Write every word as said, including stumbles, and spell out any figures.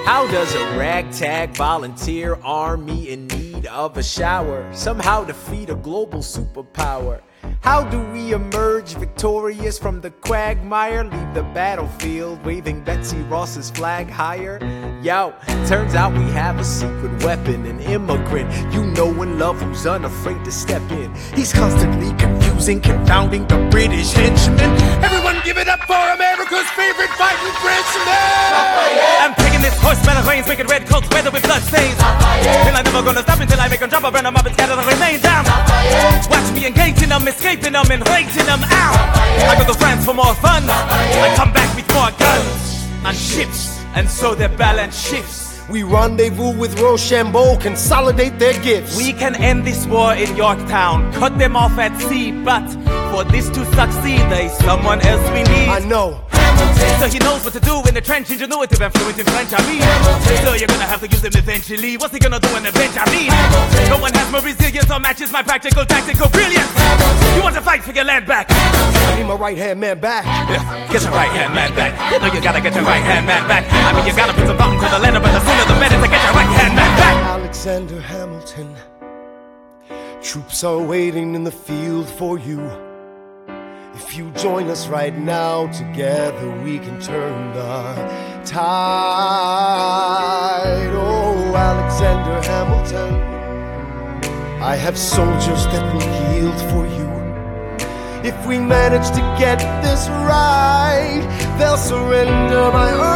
How does a ragtag volunteer army in need of a shower somehow defeat a global superpower? How do we emerge victorious from the quagmire? Leave the battlefield waving Betsy Ross's flag higher? Yo, turns out we have a secret weapon, an immigrant you know and love who's unafraid to step in. He's constantly confusing, confounding the British henchmen. Everyone give it up for America's favorite fighting Frenchman! I'm taking this horse, metal reins, making red coats weather with blood stains. Till I'm never gonna stop until I make them drop, I burn them up and scatter the remains down. Watch me engaging them, escaping them, and rating them out. I go to France for more fun, I come back with more guns and ships, and so their balance shifts. We rendezvous with Rochambeau, consolidate their gifts. We can end this war in Yorktown, cut them off at sea, but for this to succeed, there's someone else we need. I know. So he knows what to do in the trench, ingenuitive and fluent in French, I mean. So you're gonna have to use him eventually. What's he gonna do in the bench, I mean? No one has more resilience or matches my practical tactical brilliance. You want to fight for your land back? I need my right-hand man back. Yeah, get your right-hand man back. You know you gotta get your right-hand man back. I mean, you gotta put some thought into the letter, but the sooner the better to get your right-hand man back. Alexander Hamilton, troops are waiting in the field for you. If you join us right now, together we can turn the tide. Oh, Alexander Hamilton, I have soldiers that will yield for you. If we manage to get this right, they'll surrender my earth.